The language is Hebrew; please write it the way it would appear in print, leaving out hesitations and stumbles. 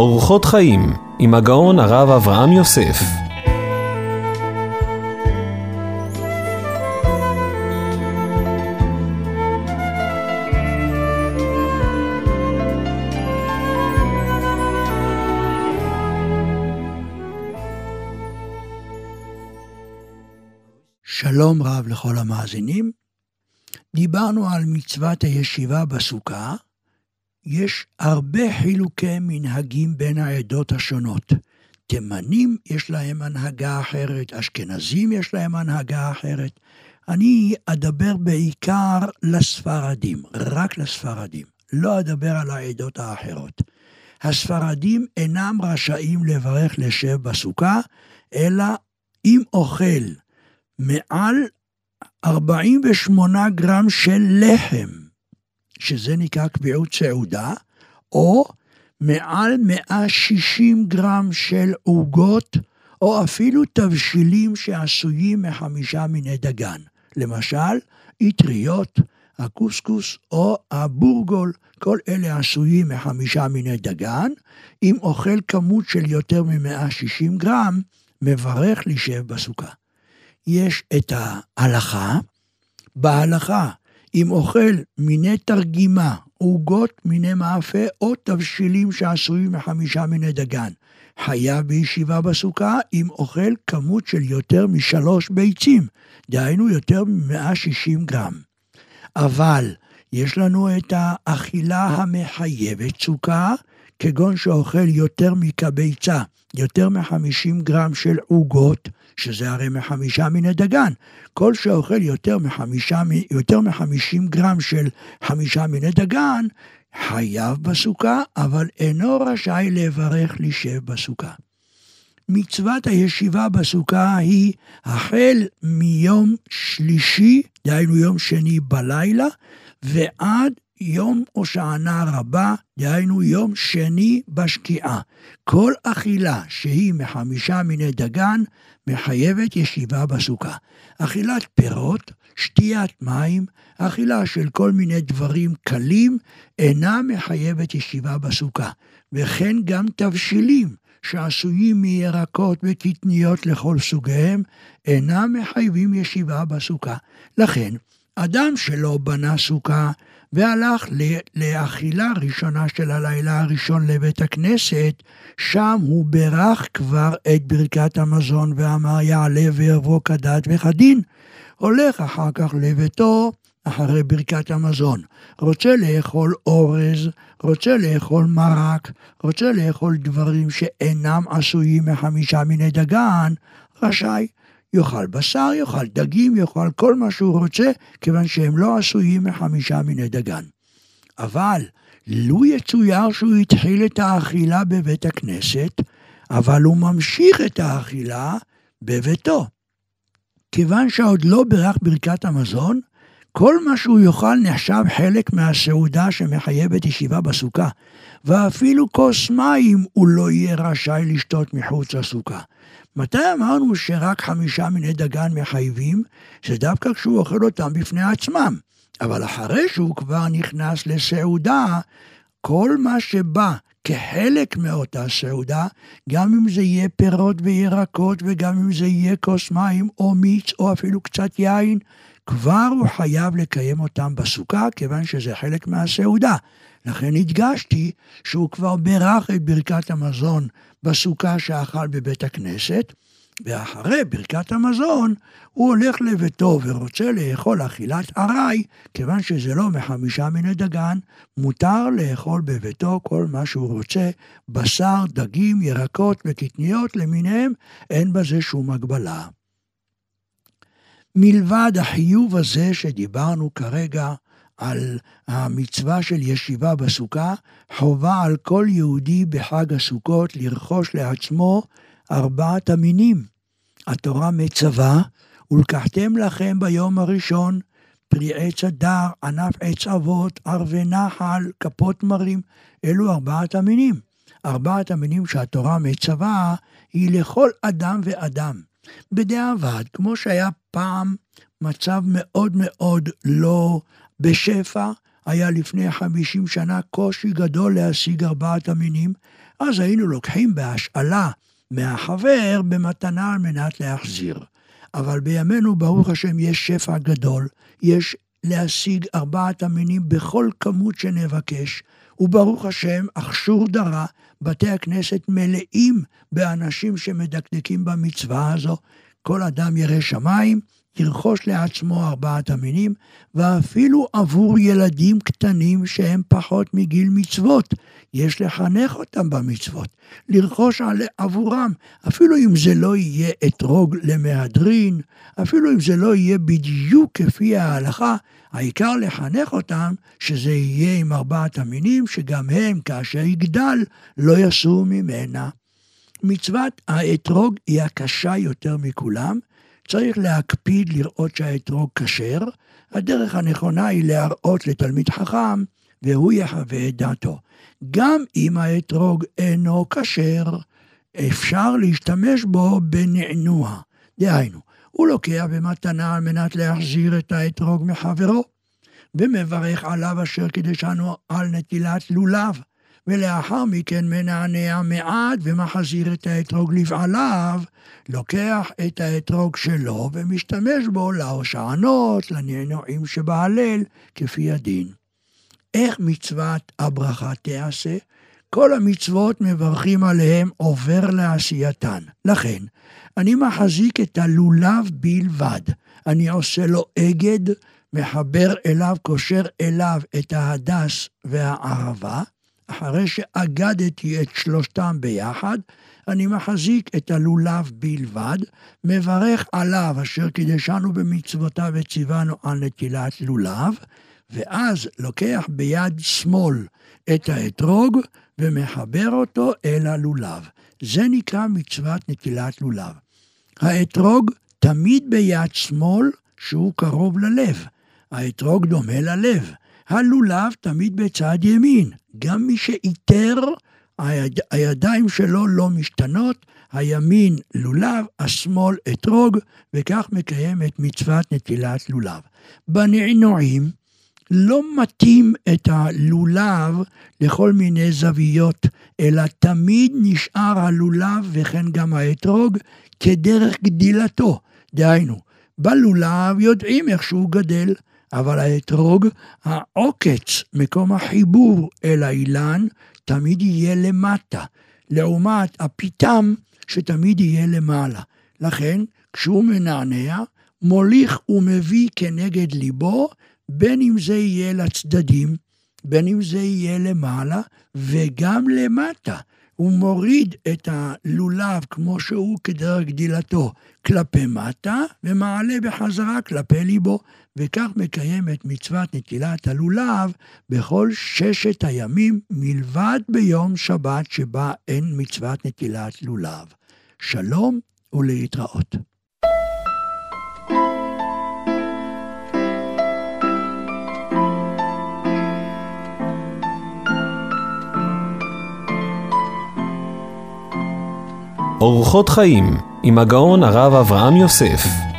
אורחות חיים עם הגאון הרב אברהם יוסף. שלום רב לכל המאזינים. דיברנו על מצוות הישיבה בסוכה. יש הרבה חילוקי מנהגים בין העדות השונות. תימנים יש להם הנהגה אחרת, אשכנזים יש להם הנהגה אחרת. אני אדבר בעיקר לספרדים, רק לספרדים. לא אדבר על העדות האחרות. הספרדים אינם רשאים לברך לשב בסוכה, אלא אם אוכל מעל 48 גרם של לחם, שזה נקרא קביעות סעודה, או מעל 160 גרם של עוגות, או אפילו תבשילים שעשויים מ5 מיני דגן. למשל, אטריות, הקוסקוס או הבורגול, כל אלה עשויים מ5 מיני דגן. אם אוכל כמות של יותר מ160 גרם, מברך לשב בסוכה. יש את ההלכה. בהלכה, אם אוכל מיני תרגימה, עוגות, מיני מאפה, או תבשילים שעשויים מ5 מיני דגן, חייב בישיבה בסוכה אם אוכל כמות של יותר מ3 ביצים, דהיינו יותר מ160 גרם. אבל יש לנו את האכילה המחייבת סוכה, כגון שאוכל יותר מכביצה, יותר מ50 גרם של עוגות, שזה הרי מ5 מיני דגן. כל שאוכל יותר מ50 גרם של 5 מיני דגן, חייב בסוכה, אבל אינו רשאי לברך לשב בסוכה. מצוות הישיבה בסוכה היא החל מיום שלישי, דהיינו יום שני בלילה, ועד יום הושענא רבה, דהיינו יום שני בשקיעה. כל אכילה שהיא מ5 מיני דגן, מחייבת ישיבה בסוכה. אכילת פירות, שתיית מים, אכילה של כל מיני דברים קלים, אינה מחייבת ישיבה בסוכה. וכן גם תבשילים שעשויים מירקות וקטניות לכל סוגיהם, אינם מחייבים ישיבה בסוכה. לכן, אדם שלא בנה סוכה, והלך לאכילה ראשונה של הלילה הראשון לבית הכנסת, שם הוא ברך כבר את ברכת המזון ואמר יעלה ויבוא כדת וכדין. הולך אחר כך לביתו אחרי ברכת המזון. רוצה לאכול אורז, רוצה לאכול מרק, רוצה לאכול דברים שאינם עשויים מ5 מיני דגן, רשאי. יאכל בשר, יאכל דגים, יאכל כל מה שהוא רוצה, כיוון שהם לא עשויים מ5 מיני דגן. אבל, לו יצויר שהוא התחיל את האכילה בבית הכנסת, אבל הוא ממשיך את האכילה בביתו. כיוון שעוד לא ברך ברכת המזון, כל מה שהוא יאכל נחשב חלק מהסעודה שמחייבת ישיבה בסוכה, ואפילו כוס מים הוא לא יהיה רשאי לשתות מחוץ לסוכה. מתי אמרנו שרק 5 מיני דגן מחייבים? זה דווקא כשהוא אוכל אותם בפני עצמם. אבל אחרי שהוא כבר נכנס לסעודה, כל מה שבא כחלק מאותה סעודה, גם אם זה יהיה פירות וירקות, וגם אם זה יהיה כוס מים או מיץ או אפילו קצת יין, כבר הוא חייב לקיים אותם בסוכה, כיוון שזה חלק מהסעודה. לכן הדגשתי שהוא כבר ברך את ברכת המזון בסוכה שאכל בבית הכנסת, ואחרי ברכת המזון הוא הולך לביתו ורוצה לאכול אכילת ארעי, כיוון שזה לא מ5 מיני דגן, מותר לאכול בביתו כל מה שהוא רוצה, בשר, דגים, ירקות וקטניות למיניהם, אין בזה שום הגבלה. מלבד החיוב הזה שדיברנו כרגע על המצווה של ישיבה בסוכה, חובה על כל יהודי בחג הסוכות לרכוש לעצמו 4 המינים. התורה מצווה, ולקחתם לכם ביום הראשון פרי עץ הדר, ענף עץ אבות, ערבי נחל, כפות מרים, אלו 4 המינים. 4 המינים שהתורה מצווה היא לכל אדם ואדם. בדיעבד, כמו שהיה פעם מצב מאוד מאוד לא בשפע, היה לפני 50 שנה קושי גדול להשיג 4 המינים, אז היינו lוקחים בהשאלה מהחבר במתנה על מנת להחזיר. אבל בימינו ברוך השם יש שפע גדול, יש להשיג 4 המינים בכל כמות שנבקש, וברוך השם, אכשור דרה, בתי הכנסת מלאים באנשים שמדקדקים במצווה הזו. כל אדם ירא שמיים, ירכוש לעצמו 4 המינים, ואפילו עבור ילדים קטנים שהם פחות מגיל מצוות, יש לחנך אותם במצוות, לרכוש עבורם, אפילו אם זה לא יהיה אתרוג למהדרין, אפילו אם זה לא יהיה בדיוק כפי ההלכה, העיקר לחנך אותם שזה יהיה עם 4 המינים, שגם הם כאשר יגדל לא יסור ממנה. מצוות האתרוג היא הקשה יותר מכולם, צריך להקפיד לראות שהאתרוג כשר, הדרך הנכונה היא להראות לתלמיד חכם, והוא יחווה את דעתו. גם אם האתרוג אינו כשר, אפשר להשתמש בו בנענוע. דהיינו, הוא לוקח במתנה על מנת להחזיר את האתרוג מחברו, ומברך עליו אשר קידשנו על נטילת לולב, ולאחר מכן מנענע מעט ומחזיר את האתרוג לבעליו, לוקח את האתרוג שלו ומשתמש בו להושענות, לנענועים שבהלל, כפי הדין. איך מצוות הברכה תעשה? כל המצוות מברכים עליהם עובר לעשייתן. לכן, אני מחזיק את הלולב בלבד. אני עושה לו אגד, מחבר אליו, קושר אליו את ההדס והערבה. אחרי שאגדתי את שלושתם ביחד, אני מחזיק את הלולב בלבד, מברך עליו אשר קידשנו במצוותיו וציוונו על נטילת לולב, ואז לוקח ביד שמאל את האתרוג ומחבר אותו אל הלולב. זה נקרא מצוות נטילת לולב. האתרוג תמיד ביד שמאל שהוא קרוב ללב. האתרוג דומה ללב. הלולב תמיד בצד ימין. גם מי שאיתר, הידיים שלו לא משתנות, הימין לולב, השמאל אתרוג, וכך מקיים את מצוות נטילת לולב. בנענועים לא מתאים את הלולב לכל מיני זוויות, אלא תמיד נשאר הלולב וכן גם האתרוג כדרך גדילתו. דהיינו, בלולב יודעים איך שהוא גדל, אבל האתרוג, העוקץ, מקום החיבור אל האילן, תמיד יהיה למטה, לעומת הפיתם שתמיד יהיה למעלה. לכן, כשהוא מנענע, מוליך ומביא כנגד ליבו, בין אם זה יהיה לצדדים, בין אם זה יהיה למעלה, וגם למטה. הוא מוריד את הלולב כמו שהוא כדרך גדילתו כלפי מטה, ומעלה בחזרה כלפי ליבו, וכך מקיים את מצוות נטילת הלולב בכל 6 הימים, מלבד ביום שבת שבה אין מצוות נטילת לולב. שלום ולהתראות. אורחות חיים עם הגאון הרב אברהם יוסף.